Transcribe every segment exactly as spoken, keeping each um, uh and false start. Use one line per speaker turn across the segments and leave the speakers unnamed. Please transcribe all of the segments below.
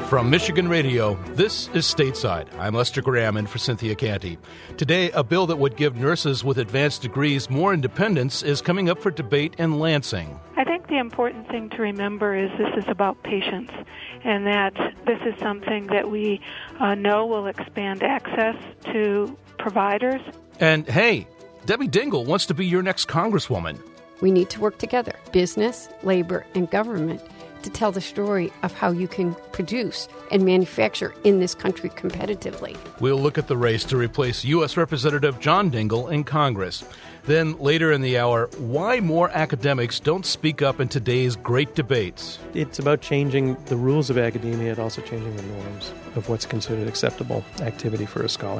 From Michigan Radio, this is Stateside. I'm Lester Graham in for Cynthia Canty. Today, a bill that would give nurses with advanced degrees more independence is coming up for debate in Lansing.
I think the important thing to remember is this is about patients, and that this is something that we uh, know will expand access to providers.
And hey, Debbie Dingell wants to be your next congresswoman.
We need to work together, business, labor, and government, to tell the story of how you can produce and manufacture in this country competitively.
We'll look at the race to replace U S. Representative John Dingell in Congress. Then, later in the hour, why more academics don't speak up in today's great debates.
It's about changing the rules of academia and also changing the norms of what's considered acceptable activity for a scholar.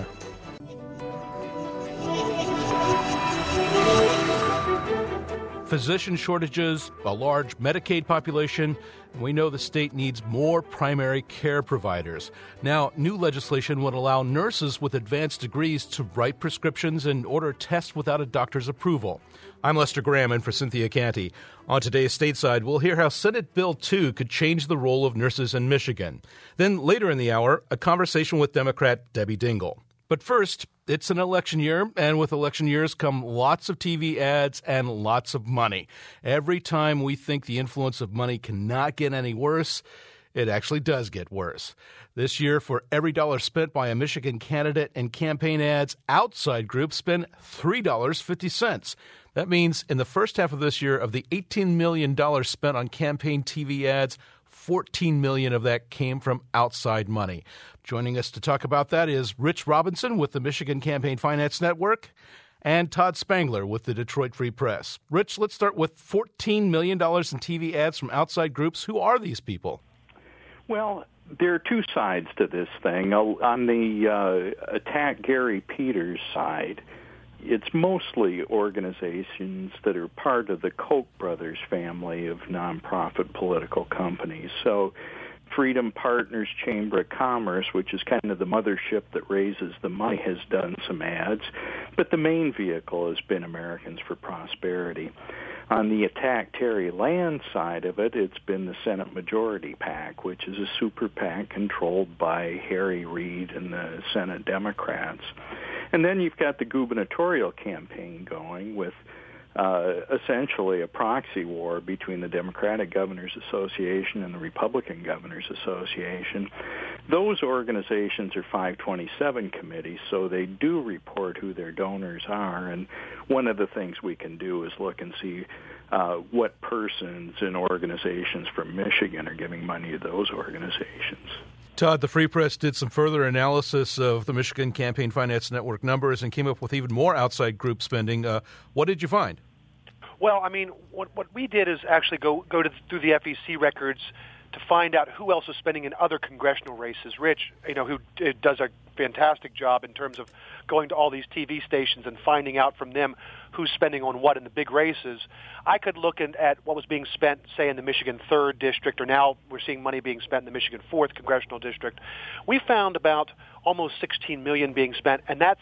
Physician shortages, a large Medicaid population, and we know the state needs more primary care providers. Now, new legislation would allow nurses with advanced degrees to write prescriptions and order tests without a doctor's approval. I'm Lester Graham in for Cynthia Canty. On today's Stateside, we'll hear how Senate Bill two could change the role of nurses in Michigan. Then, later in the hour, a conversation with Democrat Debbie Dingell. But first, it's an election year, and with election years come lots of T V ads and lots of money. Every time we think the influence of money cannot get any worse, it actually does get worse. This year, for every dollar spent by a Michigan candidate in campaign ads, outside groups spend three dollars and fifty cents. That means in the first half of this year, of the eighteen million dollars spent on campaign T V ads, fourteen million dollars of that came from outside money. Joining us to talk about that is Rich Robinson with the Michigan Campaign Finance Network and Todd Spangler with the Detroit Free Press. Rich, let's start with fourteen million dollars in T V ads from outside groups. Who are these people?
Well, there are two sides to this thing. On the uh, Attack Gary Peters side, it's mostly organizations that are part of the Koch brothers family of nonprofit political companies. So Freedom Partners Chamber of Commerce, which is kind of the mothership that raises the money, has done some ads. But the main vehicle has been Americans for Prosperity. On the Attack Terry Land side of it, it's been the Senate Majority PAC, which is a super PAC controlled by Harry Reid and the Senate Democrats. And then you've got the gubernatorial campaign going with uh, essentially a proxy war between the Democratic Governors Association and the Republican Governors Association. Those organizations are five twenty-seven committees, so they do report who their donors are. And one of the things we can do is look and see uh, what persons and organizations from Michigan are giving money to those organizations.
Todd, the Free Press did some further analysis of the Michigan Campaign Finance Network numbers and came up with even more outside group spending. Uh, what did you find?
Well, I mean, what what we did is actually go go to, through the F E C records to find out who else is spending in other congressional races. Rich, you know, who does a fantastic job in terms of going to all these T V stations and finding out from them who's spending on what in the big races. I could look at, at what was being spent, say, in the Michigan third District, or now we're seeing money being spent in the Michigan fourth Congressional District. We found about almost sixteen million dollars being spent, and that's,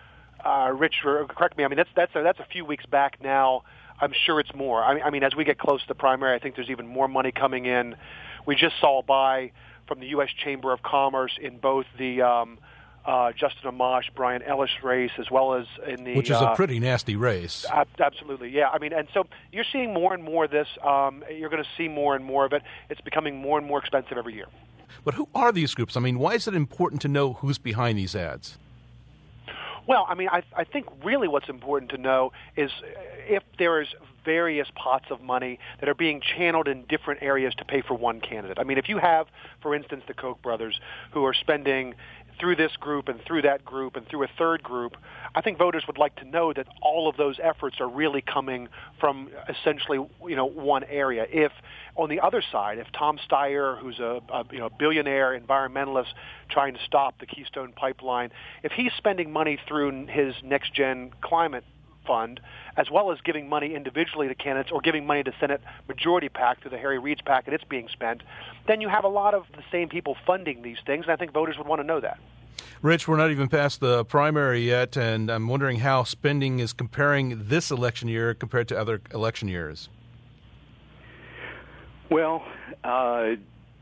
uh, Rich, correct me, I mean, that's, that's, a, that's a few weeks back now. I'm sure it's more. I mean, I mean, as we get close to the primary, I think there's even more money coming in. We just saw a buy from the U S. Chamber of Commerce in both the um, uh, Justin Amash, Brian Ellis race, as well as in the...
Which is
uh,
a pretty nasty race.
Ab- absolutely, yeah. I mean, and so you're seeing more and more of this. Um, you're going to see more and more of it. It's becoming more and more expensive every year.
But who are these groups? I mean, why is it important to know who's behind these ads?
Well, I mean, I, I think really what's important to know is if there is various pots of money that are being channeled in different areas to pay for one candidate. I mean, if you have, for instance, the Koch brothers who are spending through this group and through that group and through a third group, I think voters would like to know that all of those efforts are really coming from essentially, you know, one area. If on the other side, if Tom Steyer, who's a, a you know billionaire environmentalist trying to stop the Keystone Pipeline, if he's spending money through his Next Gen Climate Fund, as well as giving money individually to candidates or giving money to Senate Majority PAC through the Harry Reid's PAC and it's being spent, then you have a lot of the same people funding these things, and I think voters would want to know that.
Rich, we're not even past the primary yet, and I'm wondering how spending is comparing this election year compared to other election years.
Well, uh,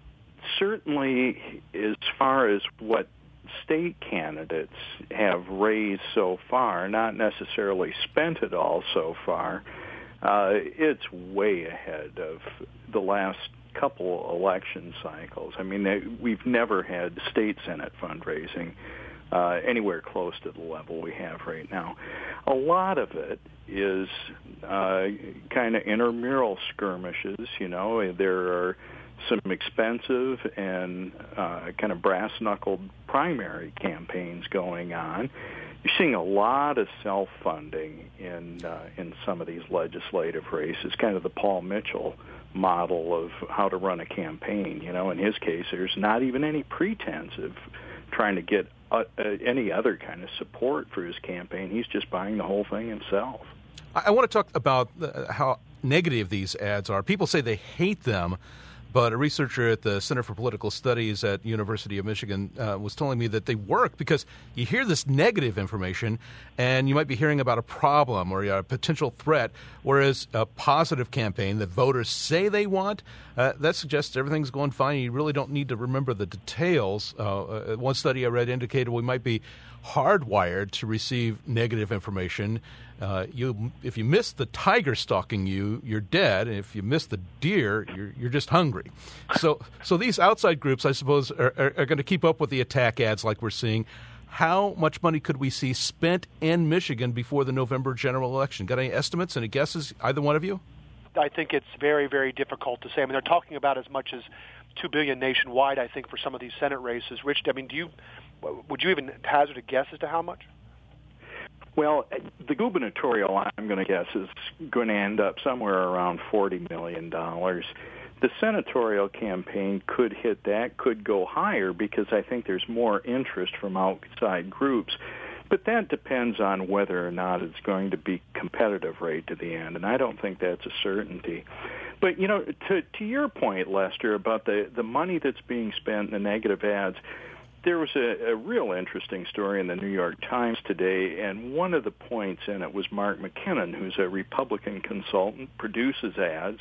certainly, as far as what state candidates have raised so far, not necessarily spent it all so far, uh, it's way ahead of the last couple election cycles. I mean, they, we've never had state Senate fundraising uh, anywhere close to the level we have right now. A lot of it is uh, kind of intramural skirmishes. You know, there are some expensive and uh, kind of brass-knuckled primary campaigns going on. You're seeing a lot of self-funding in uh, in some of these legislative races, kind of the Paul Mitchell model of how to run a campaign. You know, in his case, there's not even any pretense of trying to get uh, uh, any other kind of support for his campaign. He's just buying the whole thing himself.
I, I want to talk about uh, how negative these ads are. People say they hate them. But a researcher at the Center for Political Studies at University of Michigan uh, was telling me that they work because you hear this negative information and you might be hearing about a problem or a potential threat, whereas a positive campaign that voters say they want, uh, that suggests everything's going fine. You really don't need to remember the details. Uh, one study I read indicated we might be hardwired to receive negative information. Uh, you, if you miss the tiger stalking you, you're dead. And if you miss the deer, you're you're just hungry. So, so these outside groups, I suppose, are, are, are going to keep up with the attack ads like we're seeing. How much money could we see spent in Michigan before the November general election? Got any estimates, any guesses, either one of you?
I think it's very, very difficult to say. I mean, they're talking about as much as two billion dollars nationwide, I think, for some of these Senate races. Rich, I mean, do you would you even hazard a guess as to how much?
Well, the gubernatorial, I'm going to guess, is going to end up somewhere around forty million dollars. The senatorial campaign could hit that, could go higher, because I think there's more interest from outside groups. But that depends on whether or not it's going to be competitive right to the end, and I don't think that's a certainty. But, you know, to, to your point, Lester, about the, the money that's being spent in the negative ads, there was a, a real interesting story in the New York Times today, and one of the points in it was Mark McKinnon, who's a Republican consultant, produces ads,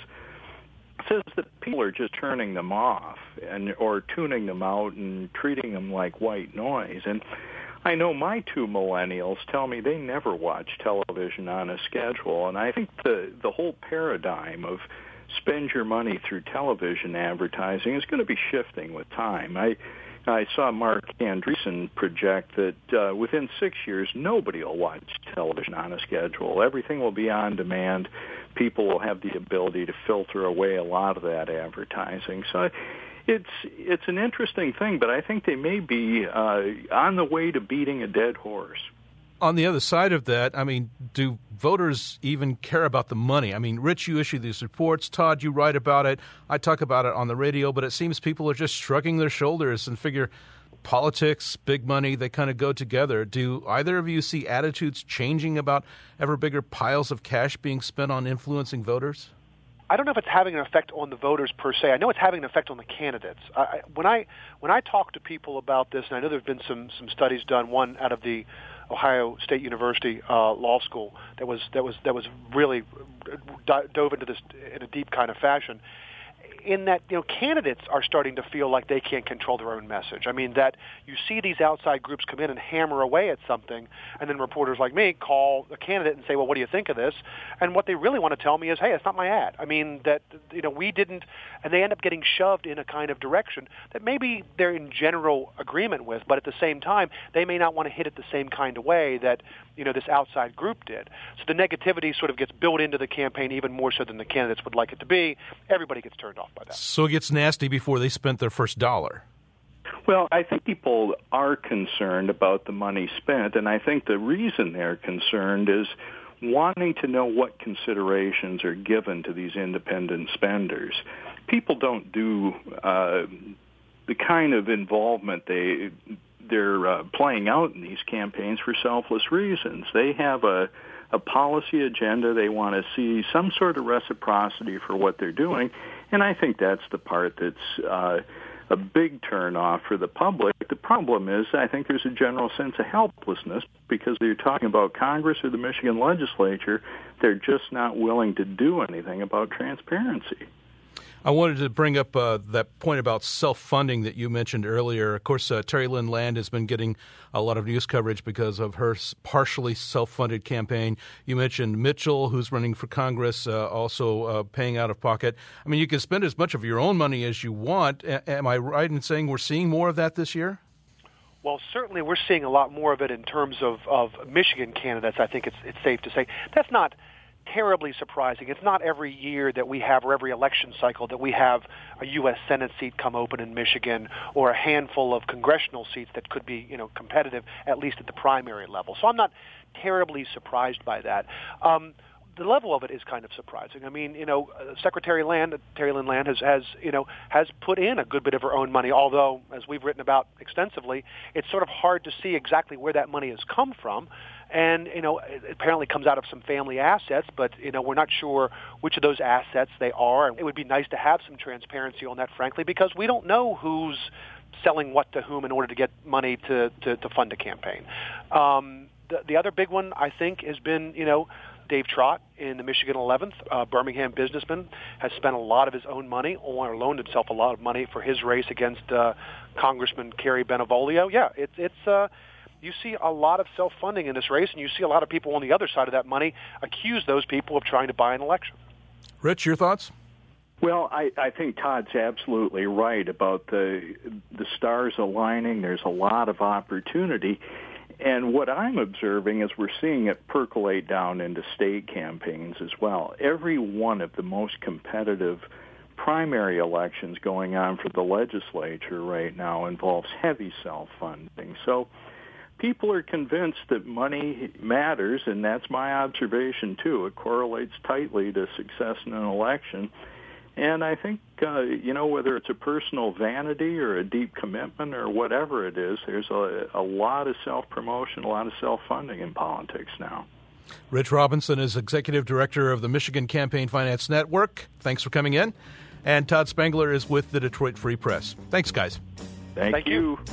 says that people are just turning them off and or tuning them out and treating them like white noise. And I know my two millennials tell me they never watch television on a schedule, and I think the, the whole paradigm of spend your money through television advertising is going to be shifting with time. I I saw Mark Andreessen project that uh, within six years, nobody will watch television on a schedule. Everything will be on demand. People will have the ability to filter away a lot of that advertising. So it's it's an interesting thing, but I think they may be uh, on the way to beating a dead horse.
On the other side of that, I mean, do voters even care about the money? I mean, Rich, you issue these reports. Todd, you write about it. I talk about it on the radio, but it seems people are just shrugging their shoulders and figure politics, big money, they kind of go together. Do either of you see attitudes changing about ever bigger piles of cash being spent on influencing voters?
I don't know if it's having an effect on the voters per se. I know it's having an effect on the candidates. I, when I when I talk to people about this, and I know there have been some some studies done, one out of the Ohio State University uh, Law School that was that was that was really dove into this in a deep kind of fashion. In that, you know, candidates are starting to feel like they can't control their own message. I mean, that you see these outside groups come in and hammer away at something, and then reporters like me call the candidate and say, well, what do you think of this? And what they really want to tell me is, hey, it's not my ad. I mean, that, you know, we didn't, and they end up getting shoved in a kind of direction that maybe they're in general agreement with, but at the same time, they may not want to hit it the same kind of way that, you know, this outside group did. So the negativity sort of gets built into the campaign even more so than the candidates would like it to be. Everybody gets turned off by that.
So it gets nasty before they spent their first dollar.
Well, I think people are concerned about the money spent, and I think the reason they're concerned is wanting to know what considerations are given to these independent spenders. People don't do uh, the kind of involvement they they're uh, playing out in these campaigns for selfless reasons. They have a, a policy agenda. They want to see some sort of reciprocity for what they're doing, and I think that's the part that's uh, a big turnoff for the public. The problem is I think there's a general sense of helplessness because you're talking about Congress or the Michigan legislature. They're just not willing to do anything about transparency.
I wanted to bring up uh, that point about self-funding that you mentioned earlier. Of course, uh, Terry Lynn Land has been getting a lot of news coverage because of her partially self-funded campaign. You mentioned Mitchell, who's running for Congress, uh, also uh, paying out of pocket. I mean, you can spend as much of your own money as you want. A- am I right in saying we're seeing more of that this year?
Well, certainly we're seeing a lot more of it in terms of, of Michigan candidates. I think it's it's safe to say that's not terribly surprising. It's not every year that we have, or every election cycle, that we have a U S Senate seat come open in Michigan, or a handful of congressional seats that could be, you know, competitive, at least at the primary level. So I'm not terribly surprised by that. Um, the level of it is kind of surprising. I mean, you know, uh, Secretary Land, Terry Lynn Land, has, has, you know, has put in a good bit of her own money, although, as we've written about extensively, it's sort of hard to see exactly where that money has come from. And, you know, it apparently comes out of some family assets, but, you know, we're not sure which of those assets they are. And it would be nice to have some transparency on that, frankly, because we don't know who's selling what to whom in order to get money to, to, to fund a campaign. Um, the, the other big one, I think, has been, you know, Dave Trott in the Michigan eleventh, uh, Birmingham businessman, has spent a lot of his own money, or loaned himself a lot of money for his race against uh, Congressman Kerry Benevolio. Yeah, it, it's uh, you see a lot of self-funding in this race, and you see a lot of people on the other side of that money accuse those people of trying to buy an election.
Rich, your thoughts?
Well, I, I think Todd's absolutely right about the the stars aligning. There's a lot of opportunity. And what I'm observing is we're seeing it percolate down into state campaigns as well. Every one of the most competitive primary elections going on for the legislature right now involves heavy self-funding. So people are convinced that money matters, and that's my observation too. It correlates tightly to success in an election. And I think, uh, you know, whether it's a personal vanity or a deep commitment or whatever it is, there's a, a lot of self-promotion, a lot of self-funding in politics now.
Rich Robinson is Executive Director of the Michigan Campaign Finance Network. Thanks for coming in. And Todd Spangler is with the Detroit Free Press. Thanks, guys.
Thank,
Thank
you.
you.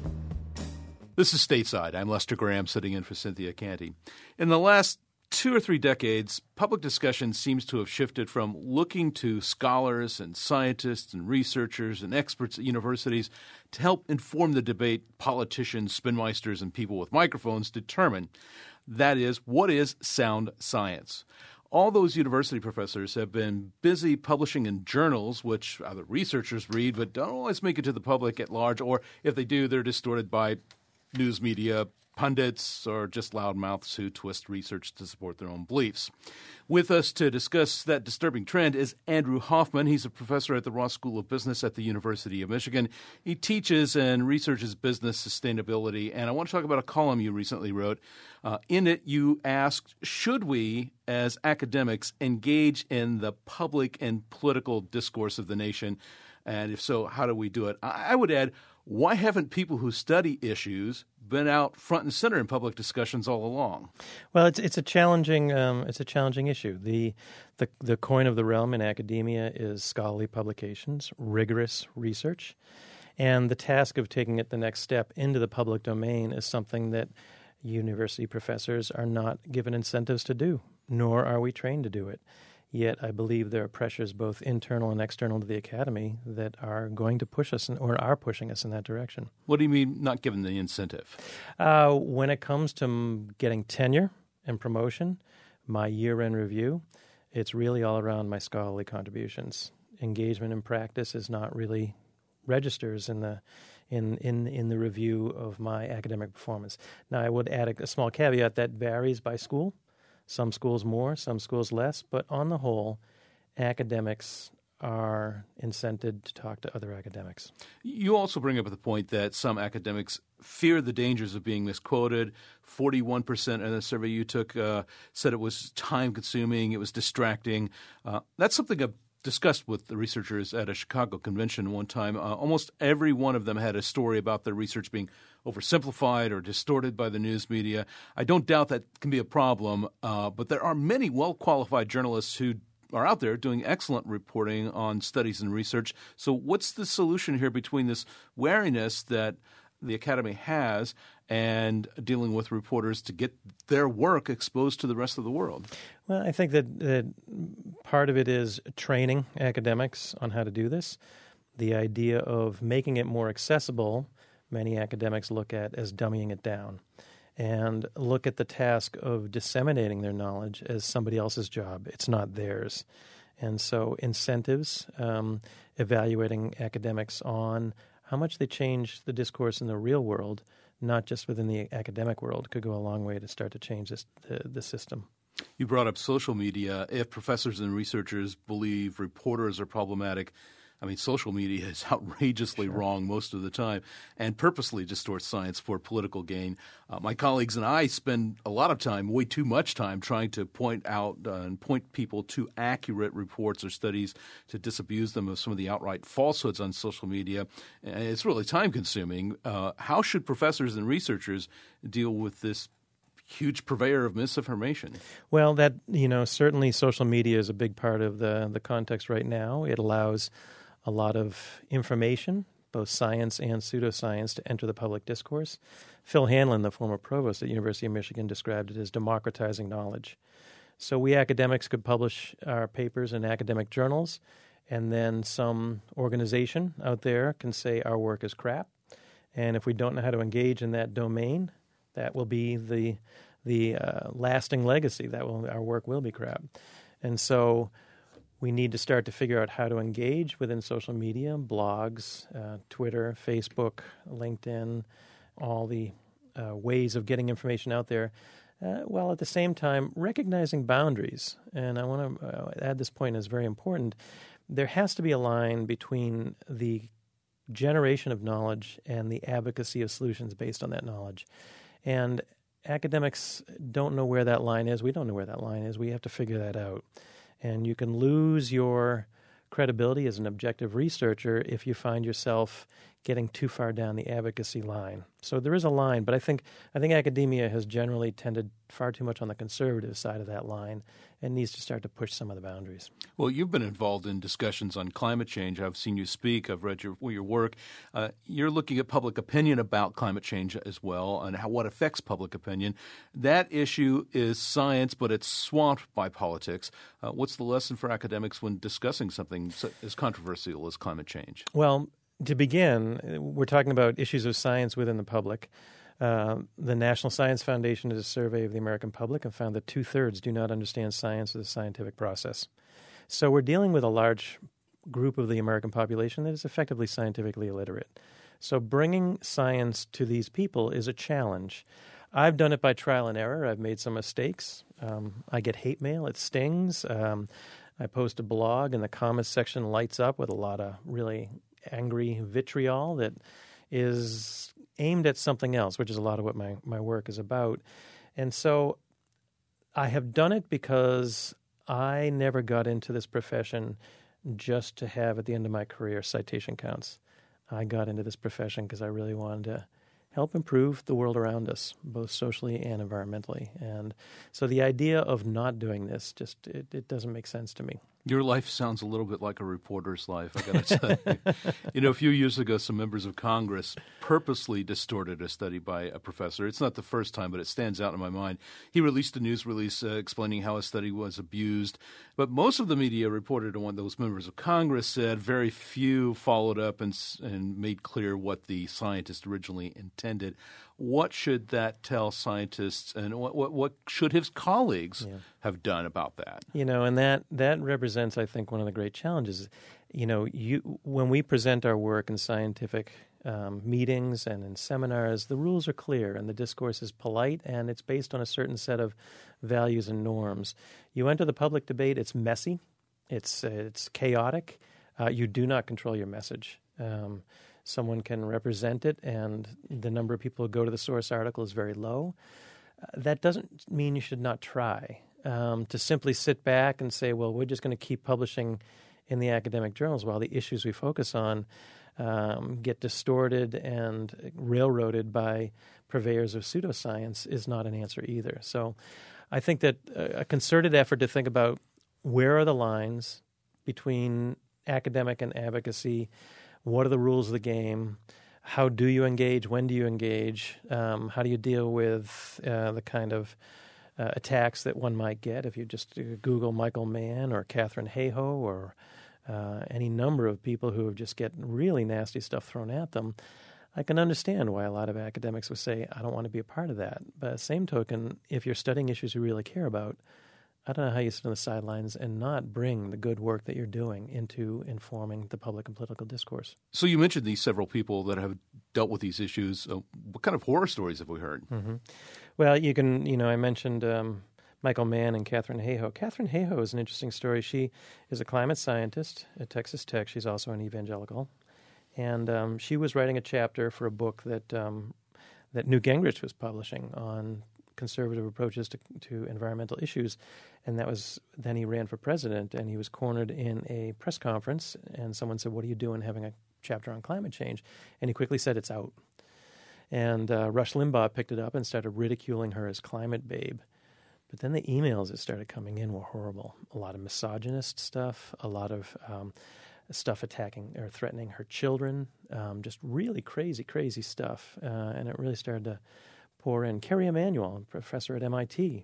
This is Stateside. I'm Lester Graham, sitting in for Cynthia Canty. In the last two or three decades, public discussion seems to have shifted from looking to scholars and scientists and researchers and experts at universities to help inform the debate politicians, spinmeisters, and people with microphones determine. That is, what is sound science? All those university professors have been busy publishing in journals, which other researchers read but don't always make it to the public at large, or if they do, they're distorted by news media, pundits, or just loudmouths who twist research to support their own beliefs. With us to discuss that disturbing trend is Andrew Hoffman. He's a professor at the Ross School of Business at the University of Michigan. He teaches and researches business sustainability, and I want to talk about a column you recently wrote. Uh, in it, you asked, should we, as academics, engage in the public and political discourse of the nation? And if so, how do we do it? I, I would add, why haven't people who study issues been out front and center in public discussions all along?
Well, it's it's a challenging um, it's a challenging issue. The, the the coin of the realm in academia is scholarly publications, rigorous research, and the task of taking it the next step into the public domain is something that university professors are not given incentives to do, nor are we trained to do it. Yet I believe there are pressures both internal and external to the academy that are going to push us in, or are pushing us in that direction.
What do you mean not given the incentive?
Uh, when it comes to m- getting tenure and promotion, my year-end review, it's really all around my scholarly contributions. Engagement in practice is not really registers in the in, in, in the review of my academic performance. Now, I would add a, a small caveat that varies by school. Some schools more, some schools less, but on the whole, academics are incented to talk to other academics.
You also bring up the point that some academics fear the dangers of being misquoted. forty-one percent in the survey you took uh, said it was time-consuming, it was distracting. Uh, that's something I've discussed with the researchers at a Chicago convention one time. Uh, almost every one of them had a story about their research being oversimplified or distorted by the news media. I don't doubt that can be a problem, uh, but there are many well-qualified journalists who are out there doing excellent reporting on studies and research. So what's the solution here between this wariness that the academy has and dealing with reporters to get their work exposed to the rest of the world?
Well, I think that, that part of it is training academics on how to do this. The idea of making it more accessible, many academics look at as dumbing it down and look at the task of disseminating their knowledge as somebody else's job. It's not theirs. And so incentives, um, evaluating academics on how much they change the discourse in the real world, not just within the academic world, could go a long way to start to change this, the, the system.
You brought up social media. If professors and researchers believe reporters are problematic, I mean, social media is outrageously sure. wrong most of the time and purposely distorts science for political gain. Uh, my colleagues and I spend a lot of time, way too much time, trying to point out uh, and point people to accurate reports or studies to disabuse them of some of the outright falsehoods on social media. And it's really time-consuming. Uh, how should professors and researchers deal with this huge purveyor of misinformation?
Well, that, you know, certainly social media is a big part of the, the context right now. It allows a lot of information, both science and pseudoscience, to enter the public discourse. Phil Hanlon, the former provost at University of Michigan, described it as democratizing knowledge. So we academics could publish our papers in academic journals, and then some organization out there can say our work is crap. And if we don't know how to engage in that domain, that will be the the uh, lasting legacy. That will our work will be crap. And so we need to start to figure out how to engage within social media, blogs, uh, Twitter, Facebook, LinkedIn, all the uh, ways of getting information out there, uh, while at the same time recognizing boundaries. And I want to uh, add this point is very important. There has to be a line between the generation of knowledge and the advocacy of solutions based on that knowledge. And academics don't know where that line is. We don't know where that line is. We have to figure that out. And you can lose your credibility as an objective researcher if you find yourself getting too far down the advocacy line. So there is a line, but I think I think academia has generally tended far too much on the conservative side of that line and needs to start to push some of the boundaries.
Well, you've been involved in discussions on climate change. I've seen you speak. I've read your your work. Uh, you're looking at public opinion about climate change as well and how what affects public opinion. That issue is science, but it's swamped by politics. Uh, what's the lesson for academics when discussing something as controversial as climate change?
Well, to begin, we're talking about issues of science within the public. Uh, the National Science Foundation did a survey of the American public and found that two-thirds do not understand science as a scientific process. So we're dealing with a large group of the American population that is effectively scientifically illiterate. So bringing science to these people is a challenge. I've done it by trial and error. I've made some mistakes. Um, I get hate mail. It stings. Um, I post a blog, and the comments section lights up with a lot of really angry vitriol that is aimed at something else, which is a lot of what my, my work is about. And so I have done it because I never got into this profession just to have, at the end of my career, citation counts. I got into this profession because I really wanted to help improve the world around us, both socially and environmentally. And so the idea of not doing this, just it, it doesn't make sense to me.
Your life sounds a little bit like a reporter's life, I got to tell you. You know, a few years ago, some members of Congress purposely distorted a study by a professor. It's not the first time, but it stands out in my mind. He released a news release uh, explaining how a study was abused. But most of the media reported on what those members of Congress said. Very few followed up and, and made clear what the scientist originally intended. What should that tell scientists, and what what, what should his colleagues yeah. have done about that?
You know, and that, that represents, I think, one of the great challenges. You know, you when we present our work in scientific um, meetings and in seminars, the rules are clear and the discourse is polite and it's based on a certain set of values and norms. You enter the public debate, it's messy, it's, uh, it's chaotic. Uh, you do not control your message. Um Someone can represent it, and the number of people who go to the source article is very low. Uh, that doesn't mean you should not try. Um, to simply sit back and say, well, we're just going to keep publishing in the academic journals while the issues we focus on um, get distorted and railroaded by purveyors of pseudoscience is not an answer either. So I think that a concerted effort to think about where are the lines between academic and advocacy. What are the rules of the game? how do you engage? When do you engage? Um, how do you deal with uh, the kind of uh, attacks that one might get if you just Google Michael Mann or Katharine Hayhoe or uh, any number of people who just get really nasty stuff thrown at them? I can understand why a lot of academics would say, I don't want to be a part of that. But at the same token, if you're studying issues you really care about, I don't know how you sit on the sidelines and not bring the good work that you're doing into informing the public and political discourse.
So you mentioned these several people that have dealt with these issues. Uh, what kind of horror stories have we heard?
Mm-hmm. Well, you can, you know, I mentioned um, Michael Mann and Katharine Hayhoe. Katharine Hayhoe is an interesting story. She is a climate scientist at Texas Tech. She's also an evangelical. And um, she was writing a chapter for a book that um, that Newt Gingrich was publishing on conservative approaches to, to environmental issues, and that was then he ran for president, and he was cornered in a press conference, and someone said, "What are you doing having a chapter on climate change?" And he quickly said, "It's out." And uh, Rush Limbaugh picked it up and started ridiculing her as climate babe. But then the emails that started coming in were horrible. A lot of misogynist stuff, a lot of um, stuff attacking or threatening her children, um, just really crazy, crazy stuff. Uh, and it really started to pour in. Kerry Emanuel, a professor at M I T,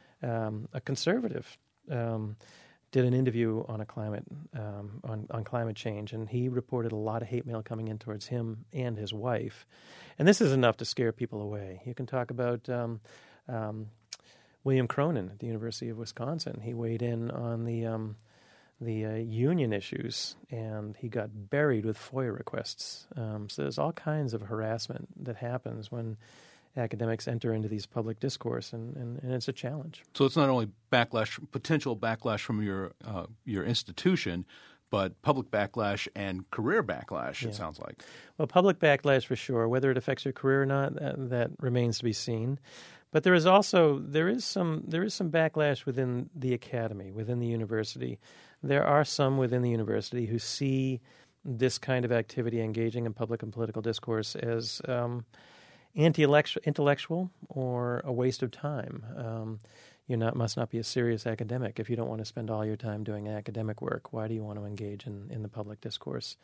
um, a conservative, um, did an interview on a climate um, on, on climate change, and he reported a lot of hate mail coming in towards him and his wife. And this is enough to scare people away. You can talk about um, um, William Cronin at the University of Wisconsin. He weighed in on the um, the uh, union issues, and he got buried with FOIA requests. Um, so there's all kinds of harassment that happens when academics enter into these public discourse, and, and, and it's a challenge.
So it's not only backlash, potential backlash from your uh, your institution, but public backlash and career backlash, it
yeah.
sounds like.
Well, public backlash for sure. Whether it affects your career or not, that, that remains to be seen. But there is also there is some there is some backlash within the academy, within the university. There are some within the university who see this kind of activity, engaging in public and political discourse, as um, anti-intellectual or a waste of time. Um, you not must not be a serious academic if you don't want to spend all your time doing academic work. Why do you want to engage in, in the public discourse?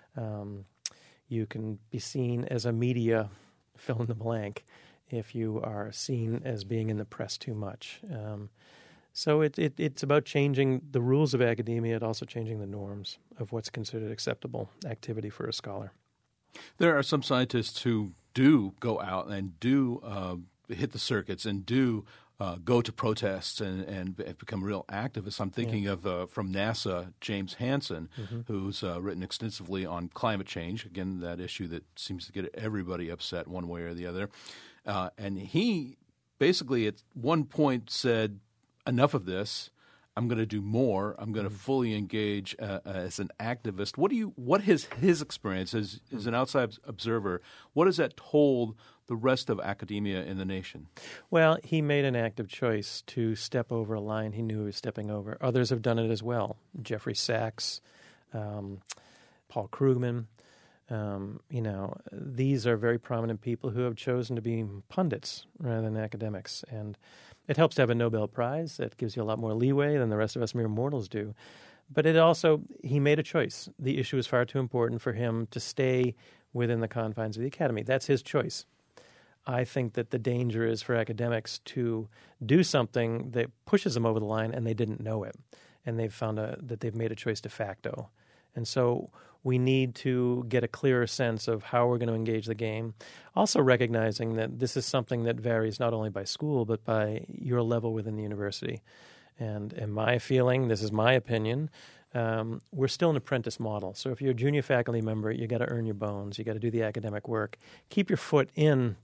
Um, you can be seen as a media fill in the blank if you are seen as being in the press too much. Um, so it, it, it's about changing the rules of academia and also changing the norms of what's considered acceptable activity for a scholar.
There are some scientists who do go out and do uh, hit the circuits and do uh, go to protests and, and become real activists. I'm thinking yeah. of, uh, from NASA, James Hansen, mm-hmm. who's uh, written extensively on climate change, again, that issue that seems to get everybody upset one way or the other. Uh, and he basically at one point said, enough of this. I'm going to do more. I'm going to fully engage uh, as an activist. What do you? What his his experience as, as an outside observer? What has that told the rest of academia in the nation?
Well, he made an active choice to step over a line he knew he was stepping over. Others have done it as well. Jeffrey Sachs, um, Paul Krugman. Um, you know, these are very prominent people who have chosen to be pundits rather than academics, and it helps to have a Nobel Prize. That gives you a lot more leeway than the rest of us mere mortals do. But it also, he made a choice. The issue is far too important for him to stay within the confines of the academy. That's his choice. I think that the danger is for academics to do something that pushes them over the line and they didn't know it, and they've found a, that they've made a choice de facto. And so we need to get a clearer sense of how we're going to engage the game, also recognizing that this is something that varies not only by school but by your level within the university. And in my feeling, this is my opinion, um, we're still an apprentice model. So if you're a junior faculty member, you got to earn your bones. You got to do the academic work. Keep your foot in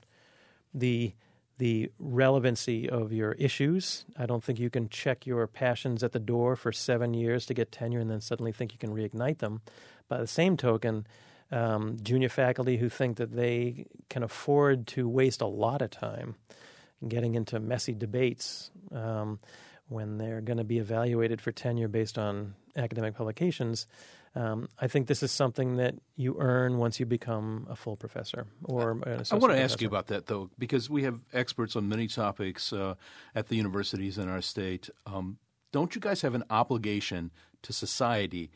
the the relevancy of your issues. I don't think you can check your passions at the door for seven years to get tenure and then suddenly think you can reignite them. By the same token, um, junior faculty who think that they can afford to waste a lot of time getting into messy debates um, when they're going to be evaluated for tenure based on academic publications, Um, I think this is something that you earn once you become a full professor or an associate
I want to
professor.
ask you about that, though, because we have experts on many topics uh, at the universities in our state. Um, don't you guys have an obligation to society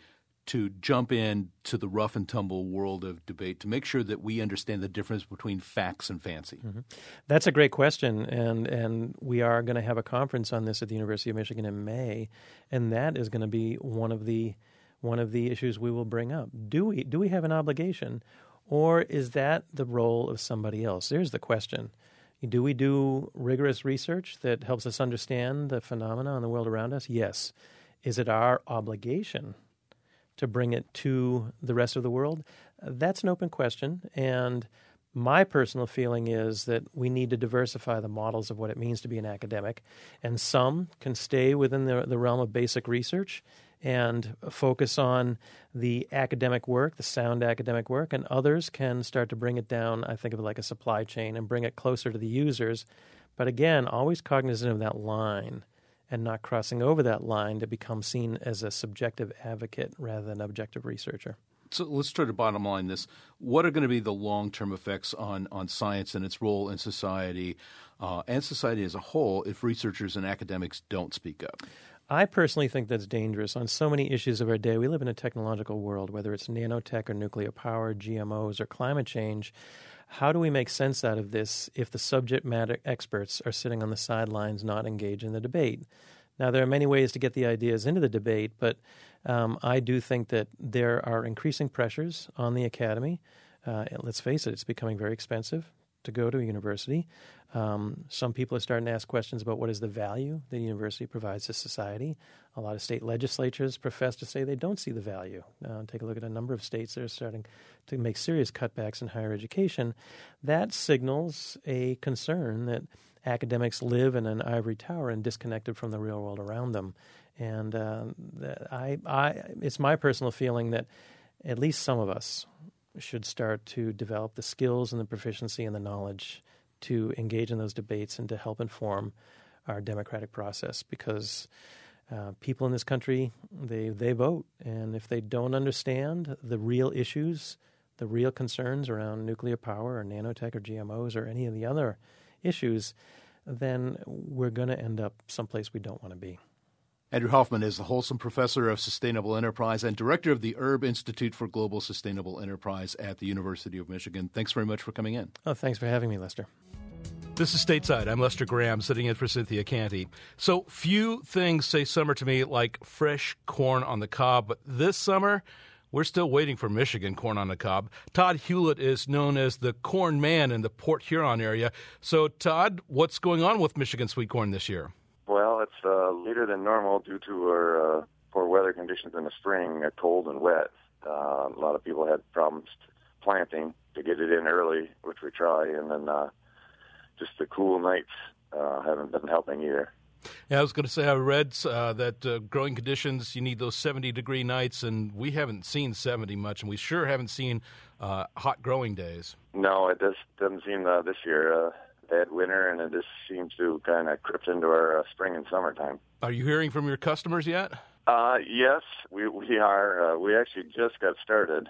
to jump in to the rough and tumble world of debate to make sure that we understand the difference between facts and fancy?
Mm-hmm. That's a great question, and and we are going to have a conference on this at the University of Michigan in May, and that is going to be one of the one of the issues we will bring up. Do we do we have an obligation, or is that the role of somebody else? There's the question. Do we do rigorous research that helps us understand the phenomena in the world around us? Yes. Is it our obligation to bring it to the rest of the world? That's an open question, and my personal feeling is that we need to diversify the models of what it means to be an academic, and some can stay within the, the realm of basic research and focus on the academic work, the sound academic work, and others can start to bring it down, I think of it like a supply chain, and bring it closer to the users. But again, always cognizant of that line and not crossing over that line to become seen as a subjective advocate rather than an objective researcher.
So let's try to bottom line this. What are going to be the long-term effects on, on science and its role in society uh, and society as a whole if researchers and academics don't speak up?
I personally think that's dangerous on so many issues of our day. We live in a technological world, whether it's nanotech or nuclear power, G M Os, or climate change. How do we make sense out of this if the subject matter experts are sitting on the sidelines not engaged in the debate? Now, there are many ways to get the ideas into the debate, but um, I do think that there are increasing pressures on the academy. Uh, let's face it, it's becoming very expensive to go to a university. Um, some people are starting to ask questions about what is the value that a university provides to society. A lot of state legislatures profess to say they don't see the value. Uh, take a look at a number of states that are starting to make serious cutbacks in higher education. That signals a concern that academics live in an ivory tower and disconnected from the real world around them. And uh, I, I, it's my personal feeling that at least some of us should start to develop the skills and the proficiency and the knowledge to engage in those debates and to help inform our democratic process, because uh, people in this country, they, they vote. And if they don't understand the real issues, the real concerns around nuclear power or nanotech or G M Os or any of the other issues, then we're going to end up someplace we don't want to be.
Andrew Hoffman is the Holsom Professor of Sustainable Enterprise and Director of the Erb Institute for Global Sustainable Enterprise at the University of Michigan. Thanks very much for coming in.
Oh, thanks for having me, Lester.
This is Stateside. I'm Lester Graham, sitting in for Cynthia Canty. So few things say summer to me like fresh corn on the cob, but this summer, we're still waiting for Michigan corn on the cob. Todd Hewlett is known as the Corn Man in the Port Huron area. So, Todd, what's going on with Michigan sweet corn this year?
Well, it's uh, later than normal due to our uh, poor weather conditions in the spring, uh, cold and wet. Uh, a lot of people had problems planting to get it in early, which we try, and then uh, just the cool nights uh, haven't been helping either.
Yeah, I was going to say I read uh, that uh, growing conditions, you need those seventy-degree nights, and we haven't seen seventy much, and we sure haven't seen uh, hot growing days.
No, it does, doesn't seem uh, this year. Uh, bad winter, and it just seems to kind of crept into our uh, spring and summertime.
Are you hearing from your customers yet?
Uh, yes, we we are. Uh, we actually just got started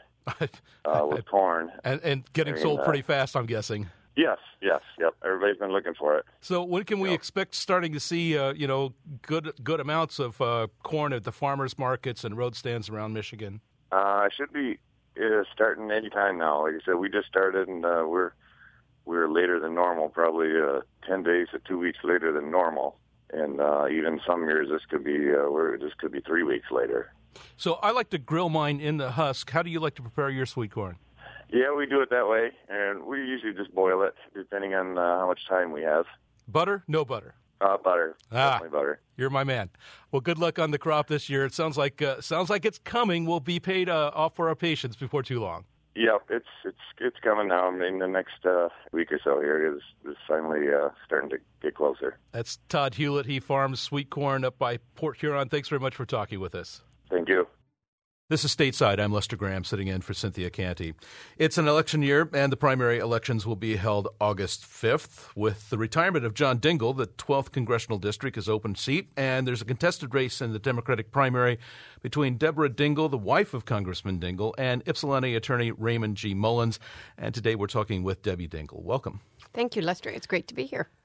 uh, with corn.
And, and getting
I mean,
sold
uh,
pretty fast, I'm guessing.
Yes, yes, yep. Everybody's been looking for it.
So when can we
yep.
expect starting to see, uh, you know, good good amounts of uh, corn at the farmers markets and road stands around Michigan?
Uh, I should be uh, starting any time now. Like I said, we just started, and uh, we're we're later than normal, probably uh, ten days to two weeks later than normal. And uh, even some years, this could be uh, we're, this could be three weeks later.
So I like to grill mine in the husk. How do you like to prepare your sweet corn?
Yeah, we do it that way, and we usually just boil it, depending on uh, how much time we have.
Butter? No butter?
Uh, butter.
Ah,
definitely butter.
You're my man. Well, good luck on the crop this year. It sounds like uh, sounds like it's coming. We'll be paid uh, off for our patience before too long.
Yep, it's it's it's coming now. I mean, the next uh, week or so here is is finally uh, starting to get closer.
That's Todd Hewlett. He farms sweet corn up by Port Huron. Thanks very much for talking with us.
Thank you.
This is Stateside. I'm Lester Graham, sitting in for Cynthia Canty. It's an election year, and the primary elections will be held August fifth. With the retirement of John Dingell, the twelfth Congressional District is open seat, and there's a contested race in the Democratic primary between Deborah Dingell, the wife of Congressman Dingell, and Ypsilanti attorney Raymond G. Mullins. And today we're talking with Debbie Dingell. Welcome.
Thank you, Lester. It's great to be here.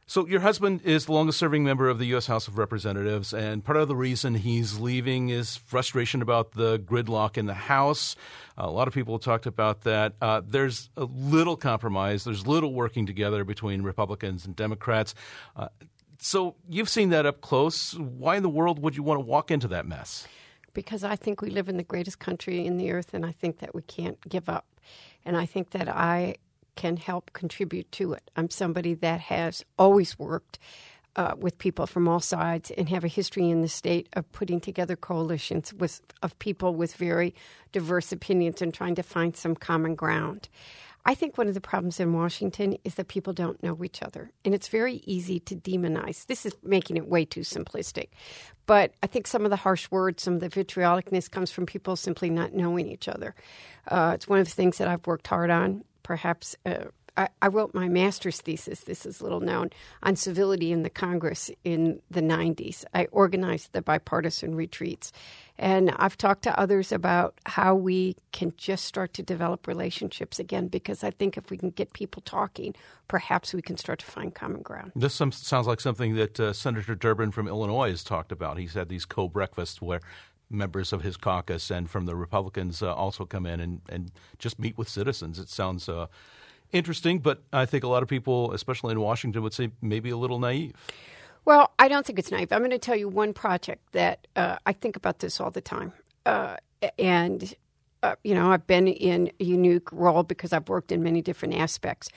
So your husband is the longest-serving member of the U S House of Representatives, and part of the reason he's leaving is frustration about the gridlock in the House. Uh, a lot of people talked about that. Uh, there's a little compromise. There's little working together between Republicans and Democrats. Uh, so you've seen that up close. Why in the world would you want to walk into that mess?
Because I think we live in the greatest country in the earth, and I think that we can't give up. And I think that I can help contribute to it. I'm somebody that has always worked uh, with people from all sides and have a history in the state of putting together coalitions with of people with very diverse opinions and trying to find some common ground. I think one of the problems in Washington is that people don't know each other, and it's very easy to demonize. This is making it way too simplistic. But I think some of the harsh words, some of the vitriolicness comes from people simply not knowing each other. Uh, it's one of the things that I've worked hard on. Perhaps uh, I, I wrote my master's thesis, this is little known, on civility in the Congress in the nineties. I organized the bipartisan retreats. And I've talked to others about how we can just start to develop relationships again, because I think if we can get people talking, perhaps we can start to find common ground.
This some, sounds like something that uh, Senator Durbin from Illinois has talked about. He's had these co-breakfasts where members of his caucus and from the Republicans uh, also come in and, and just meet with citizens. It sounds uh, interesting, but I think a lot of people, especially in Washington, would say maybe a little naive.
Well, I don't think it's naive. I'm going to tell you one project that uh, I think about this all the time. Uh, and, uh, you know, I've been in a unique role because I've worked in many different aspects.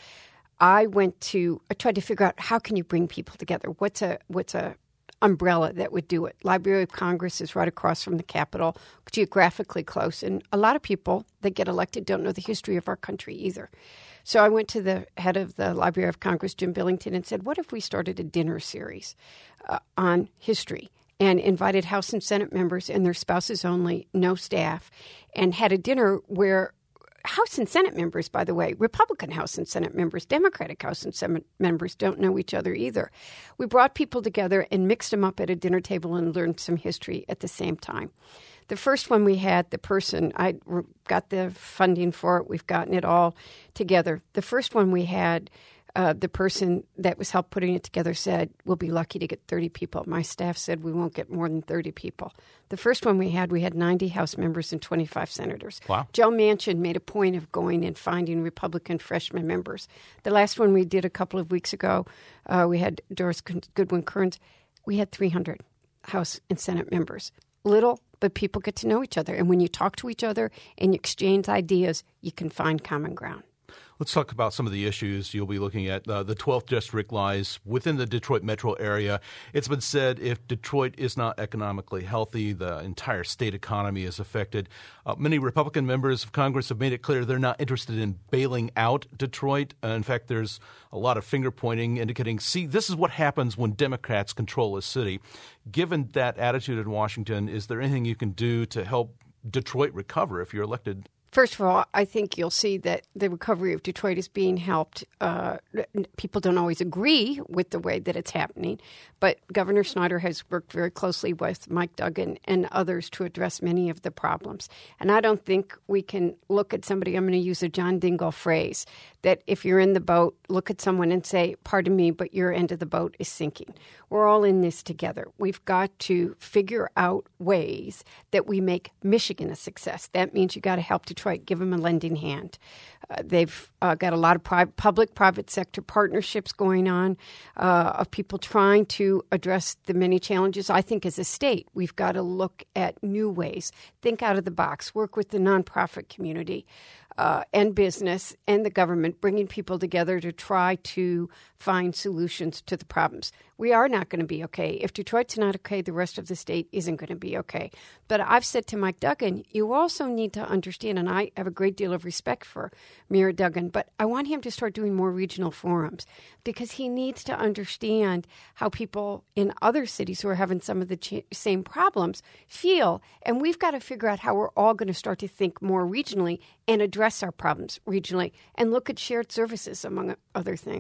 I went to, I tried to figure out how can you bring people together? What's a, what's a, umbrella that would do it. Library of Congress is right across from the Capitol, geographically close. And a lot of people that get elected don't know the history of our country either. So I went to the head of the Library of Congress, Jim Billington, and said, what if we started a dinner series uh, on history and invited House and Senate members and their spouses only, no staff, and had a dinner where House and Senate members, by the way, Republican House and Senate members, Democratic House and Senate members don't know each other either. We brought people together and mixed them up at a dinner table and learned some history at the same time. The first one we had, the person, I got the funding for it. We've gotten it all together. The first one we had, uh, the person that was helped putting it together said, we'll be lucky to get thirty people. My staff said we won't get more than thirty people. The first one we had, we had ninety House members and twenty-five senators.
Wow.
Joe Manchin made a point of going and finding Republican freshman members. The last one we did a couple of weeks ago, uh, we had Doris Goodwin Kearns. We had three hundred House and Senate members. Little, but people get to know each other. And when you talk to each other and you exchange ideas, you can find common ground.
Let's talk about some of the issues you'll be looking at. Uh, the twelfth District lies within the Detroit metro area. It's been said if Detroit is not economically healthy, the entire state economy is affected. Uh, many Republican members of Congress have made it clear they're not interested in bailing out Detroit. Uh, in fact, there's a lot of finger-pointing indicating, see, this is what happens when Democrats control a city. Given that attitude in Washington, is there anything you can do to help Detroit recover if you're elected?
First of all, I think you'll see that the recovery of Detroit is being helped. Uh, people don't always agree with the way that it's happening, but Governor Snyder has worked very closely with Mike Duggan and others to address many of the problems. And I don't think we can look at somebody, I'm going to use a John Dingell phrase, that if you're in the boat, look at someone and say, pardon me, but your end of the boat is sinking. We're all in this together. We've got to figure out ways that we make Michigan a success. That means you got to help Detroit, give them a lending hand. Uh, they've uh, got a lot of pri- public-private sector partnerships going on uh, of people trying to address the many challenges. I think as a state, we've got to look at new ways, think out of the box, work with the nonprofit community uh, and business and the government, bringing people together to try to find solutions to the problems. We are not going to be okay. If Detroit's not okay, the rest of the state isn't going to be okay. But I've said to Mike Duggan, you also need to understand, and I have a great deal of respect for Mayor Duggan, but I want him to start doing more regional forums because he needs to understand how people in other cities who are having some of the ch- same problems feel. And we've got to figure out how we're all going to start to think more regionally and address our problems regionally and look at shared services, among other things.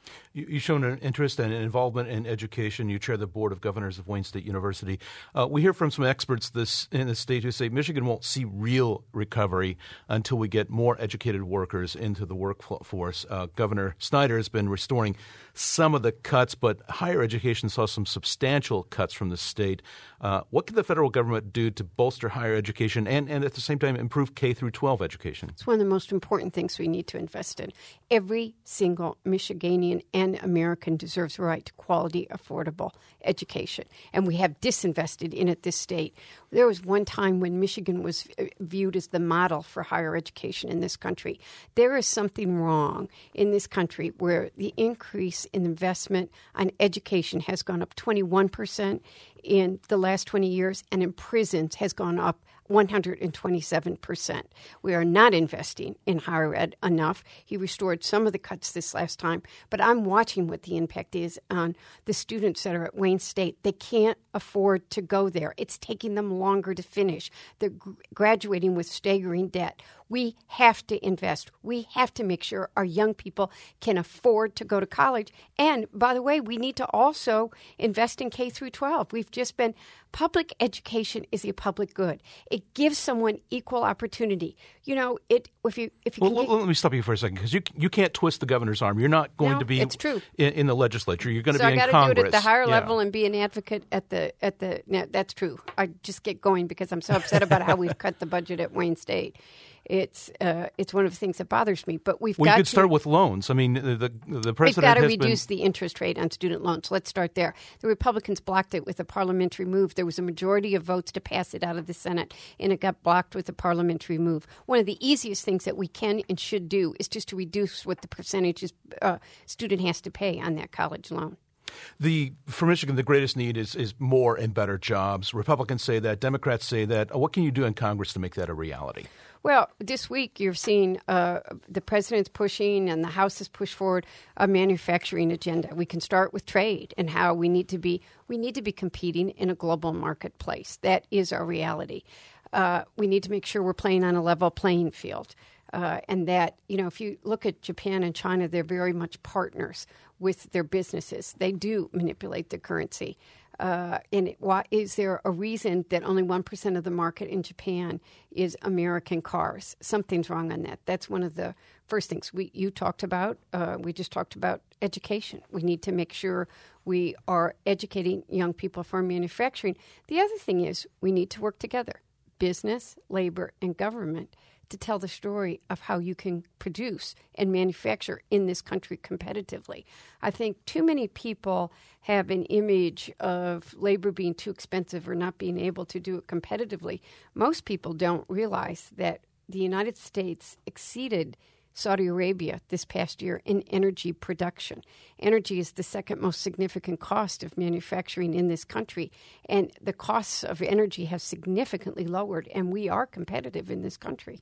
You, you've shown an interest and involvement in education. You chair the board of governors of Wayne State University. Uh, we hear from some experts this in the state who say Michigan won't see real recovery until we get more educated workers into the workforce. Uh, Governor Snyder has been restoring some of the cuts, but higher education saw some substantial cuts from the state. Uh, what can the federal government do to bolster higher education and, and at the same time improve K through twelve education?
It's one of the most important things we need to invest in. Every single Michiganian and American deserves the right to quality, affordable education. And we have disinvested in it this state. There was one time when Michigan was viewed as the model for higher education in this country. There is something wrong in this country where the increase in investment on education has gone up twenty-one percent in the last twenty years, and in prisons has gone up one hundred twenty-seven percent. We are not investing in higher ed enough. He restored some of the cuts this last time, but I'm watching what the impact is on the students that are at Wayne State. They can't afford to go there. It's taking them longer to finish. They're gr- graduating with staggering debt. We have to invest. We have to make sure our young people can afford to go to college. And by the way, we need to also invest in K through twelve. We've just been public education is a public good. It gives someone equal opportunity. You know, it if you if you
well,
can
let,
get,
let me stop you for a second because you you can't twist the governor's arm. You're not going
No,
to be
it's true.
In, in the legislature. You're going to
so
be in
I
Congress.
got to do it at the higher
Yeah.
level and be an advocate at the at the. No, that's true. I just get going because I'm so upset about how we've cut the budget at Wayne State. It's uh, it's one of the things that bothers me. But we've
well,
got
you could
to,
start with loans. I mean, the the, the
We've
president
got to
has
reduce
been.
the interest rate on student loans. Let's start there. The Republicans blocked it with a parliamentary move. There was a majority of votes to pass it out of the Senate, and it got blocked with a parliamentary move. One of the easiest things that we can and should do is just to reduce what the percentage is, uh, student has to pay on that college loan.
The for Michigan, the greatest need is is more and better jobs. Republicans say that. Democrats say that. What can you do in Congress to make that a reality?
Well, this week you're seeing uh, the president's pushing and the House has pushed forward a manufacturing agenda. We can start with trade and how we need to be we need to be competing in a global marketplace. That is our reality. Uh, we need to make sure we're playing on a level playing field. Uh, and that, you know, if you look at Japan and China, they're very much partners with their businesses. They do manipulate the currency. Uh, and it, why, is there a reason that only one percent of the market in Japan is American cars? Something's wrong on that. That's one of the first things we you talked about. Uh, we just talked about education. We need to make sure we are educating young people for manufacturing. The other thing is we need to work together, business, labor, and government, to tell the story of how you can produce and manufacture in this country competitively. I think too many people have an image of labor being too expensive or not being able to do it competitively. Most people don't realize that the United States exceeded Saudi Arabia this past year in energy production. Energy is the second most significant cost of manufacturing in this country, and the costs of energy have significantly lowered, and we are competitive in this country.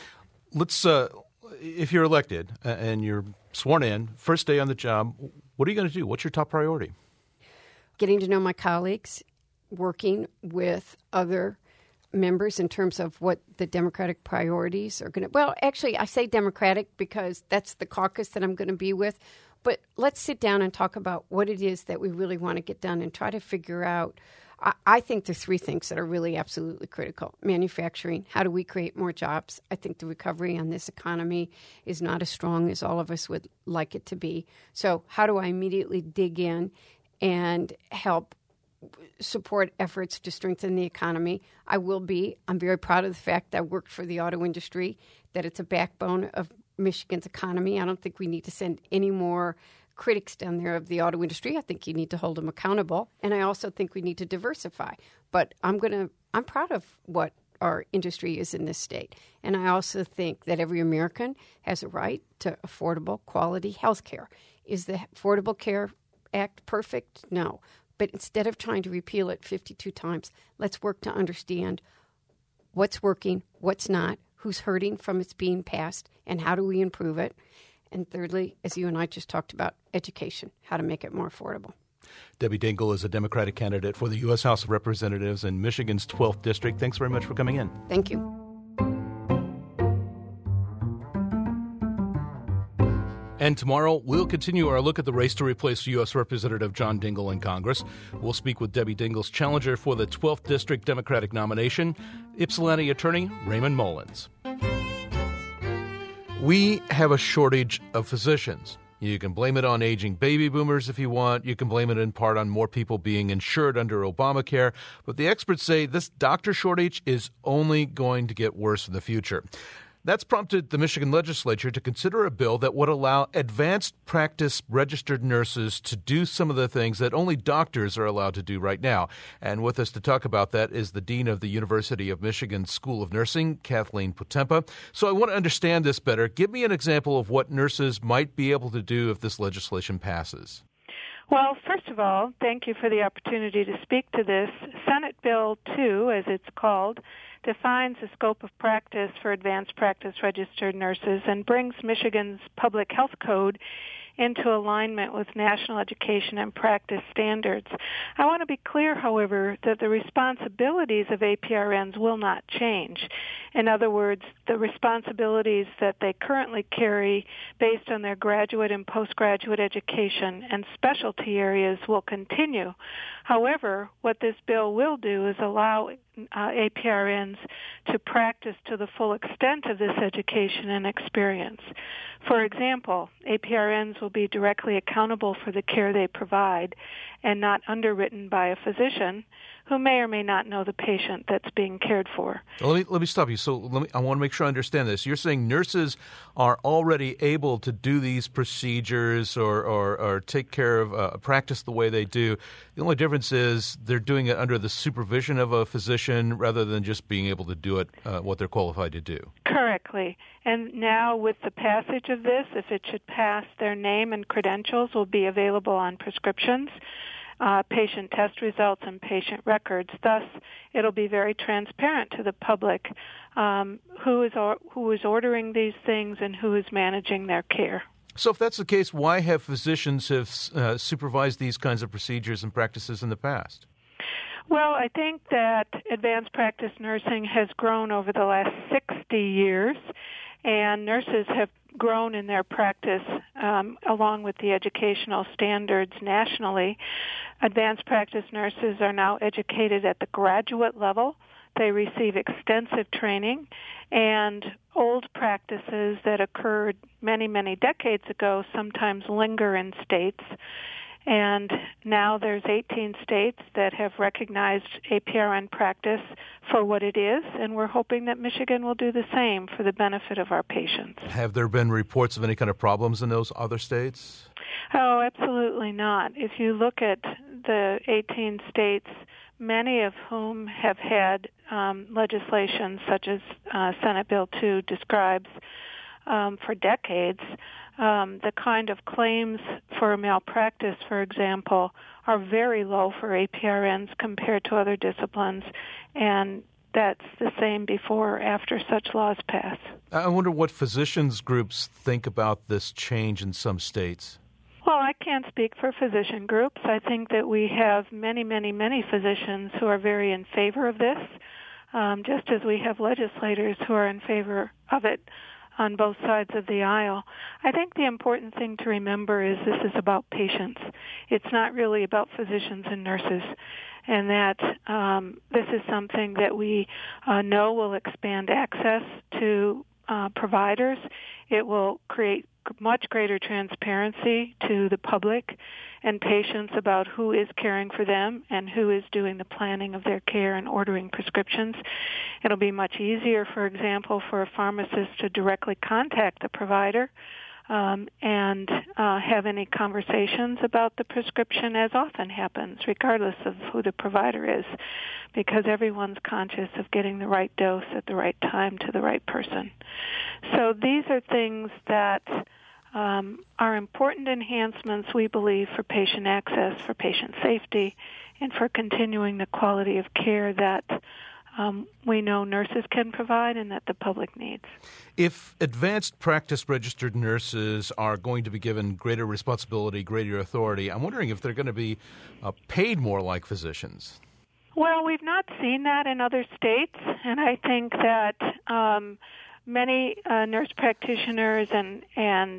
Let's, uh, if you're elected and you're sworn in, first day on the job, what are you going to do? What's your top priority?
Getting to know my colleagues, working with other members in terms of what the Democratic priorities are going to. Well, actually, I say Democratic because that's the caucus that I'm going to be with. But let's sit down and talk about what it is that we really want to get done and try to figure out. I, I think there's three things that are really absolutely critical. Manufacturing. How do we create more jobs? I think the recovery on this economy is not as strong as all of us would like it to be. So how do I immediately dig in and help support efforts to strengthen the economy? I will be. I'm very proud of the fact that I worked for the auto industry, that it's a backbone of Michigan's economy. I don't think we need to send any more critics down there of the auto industry. I think you need to hold them accountable. And I also think we need to diversify. But I'm going to, I'm proud of what our industry is in this state. And I also think that every American has a right to affordable, quality health care. Is the Affordable Care Act perfect? No. But instead of trying to repeal it fifty-two times, let's work to understand what's working, what's not, who's hurting from its being passed, and how do we improve it. And thirdly, as you and I just talked about, education, how to make it more affordable.
Debbie Dingell is a Democratic candidate for the U S House of Representatives in Michigan's twelfth District. Thanks very much for coming in.
Thank you.
And tomorrow, we'll continue our look at the race to replace U S. Representative John Dingell in Congress. We'll speak with Debbie Dingell's challenger for the twelfth District Democratic nomination, Ypsilanti attorney Raymond Mullins. We have a shortage of physicians. You can blame it on aging baby boomers if you want. You can blame it in part on more people being insured under Obamacare. But the experts say this doctor shortage is only going to get worse in the future. That's prompted the Michigan legislature to consider a bill that would allow advanced practice registered nurses to do some of the things that only doctors are allowed to do right now. And with us to talk about that is the Dean of the University of Michigan School of Nursing, Kathleen Potempa. So I want to understand this better. Give me an example of what nurses might be able to do if this legislation passes.
Well, first of all, thank you for the opportunity to speak to this. Senate Bill two, as it's called, defines the scope of practice for advanced practice registered nurses and brings Michigan's public health code into alignment with national education and practice standards. I want to be clear, however, that the responsibilities of A P R Ns will not change. In other words, the responsibilities that they currently carry based on their graduate and postgraduate education and specialty areas will continue. However, what this bill will do is allow uh, A P R Ns to practice to the full extent of this education and experience. For example, A P R Ns will be directly accountable for the care they provide and not underwritten by a physician who may or may not know the patient that's being cared for.
Well, let me let me stop you. So let me, I want to make sure I understand this. You're saying nurses are already able to do these procedures or, or, or take care of uh, practice the way they do. The only difference is they're doing it under the supervision of a physician rather than just being able to do it uh, what they're qualified to do.
Correctly. And now with the passage of this, if it should pass, their name and credentials will be available on prescriptions, Uh, patient test results, and patient records. Thus, it'll be very transparent to the public um, who is or, who is ordering these things and who is managing their care.
So if that's the case, why have physicians have uh, supervised these kinds of procedures and practices in the past?
Well, I think that advanced practice nursing has grown over the last sixty years, and nurses have grown in their practice um, along with the educational standards nationally. Advanced practice nurses are now educated at the graduate level. They receive extensive training, and old practices that occurred many, many decades ago sometimes linger in states. And now there's eighteen states that have recognized A P R N practice for what it is, and we're hoping that Michigan will do the same for the benefit of our patients.
Have there been reports of any kind of problems in those other states?
Oh, absolutely not. If you look at the eighteen states, many of whom have had um, legislation such as uh, Senate Bill two describes um, for decades, Um, the kind of claims for malpractice, for example, are very low for A P R Ns compared to other disciplines, and that's the same before or after such laws pass.
I wonder what physicians groups think about this change in some states.
Well, I can't speak for physician groups. I think that we have many, many, many physicians who are very in favor of this, um, just as we have legislators who are in favor of it on both sides of the aisle. I think the important thing to remember is this is about patients. It's not really about physicians and nurses, and that um, this is something that we uh, know will expand access to uh, providers. It will create much greater transparency to the public and patients about who is caring for them and who is doing the planning of their care and ordering prescriptions. It'll be much easier, for example, for a pharmacist to directly contact the provider um, and uh, have any conversations about the prescription, as often happens, regardless of who the provider is, because everyone's conscious of getting the right dose at the right time to the right person. So these are things that Um, are important enhancements, we believe, for patient access, for patient safety, and for continuing the quality of care that um, we know nurses can provide and that the public needs.
If advanced practice registered nurses are going to be given greater responsibility, greater authority, I'm wondering if they're going to be uh, paid more like physicians.
Well, we've not seen that in other states, and I think that um, many uh, nurse practitioners and, and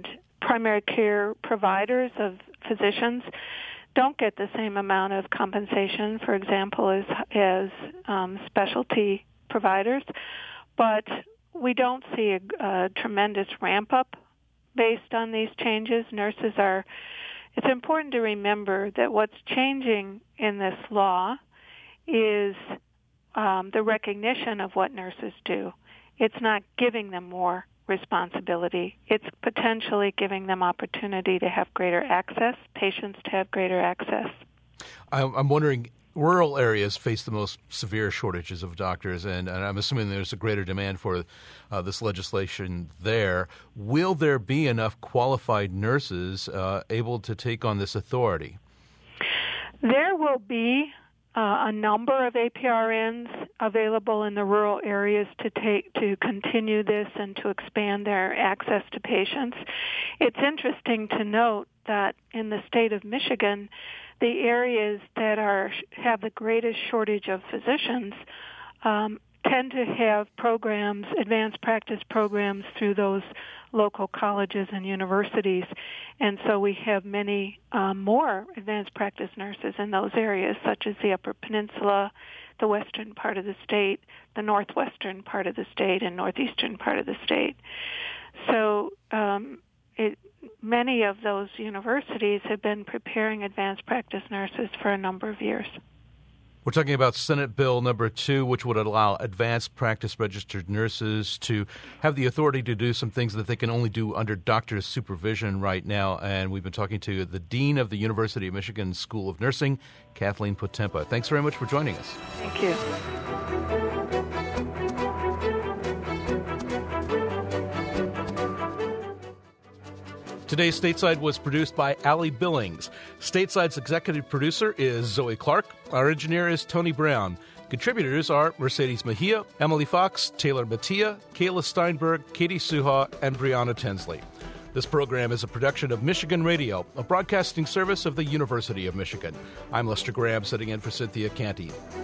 primary care providers of physicians don't get the same amount of compensation, for example, as as um, specialty providers, but we don't see a, a tremendous ramp up based on these changes. Nurses are. It's important to remember that what's changing in this law is um, the recognition of what nurses do. It's not giving them more responsibility. It's potentially giving them opportunity to have greater access, patients to have greater access.
I'm wondering, rural areas face the most severe shortages of doctors, and, and I'm assuming there's a greater demand for uh, this legislation there. Will there be enough qualified nurses uh, able to take on this authority?
There will be Uh, a number of A P R Ns available in the rural areas to take to continue this and to expand their access to patients. It's interesting to note that in the state of Michigan, the areas that are have the greatest shortage of physicians um, tend to have programs, advanced practice programs through those local colleges and universities. And so we have many um, more advanced practice nurses in those areas, such as the Upper Peninsula, the western part of the state, the northwestern part of the state, and northeastern part of the state. So um, it, many of those universities have been preparing advanced practice nurses for a number of years.
We're talking about Senate Bill number two, which would allow advanced practice registered nurses to have the authority to do some things that they can only do under doctor's supervision right now. And we've been talking to the Dean of the University of Michigan School of Nursing, Kathleen Potempa. Thanks very much for joining us.
Thank you.
Today's Stateside was produced by Allie Billings. Stateside's executive producer is Zoe Clark. Our engineer is Tony Brown. Contributors are Mercedes Mejia, Emily Fox, Taylor Mattia, Kayla Steinberg, Katie Suha, and Brianna Tinsley. This program is a production of Michigan Radio, a broadcasting service of the University of Michigan. I'm Lester Graham, sitting in for Cynthia Canty.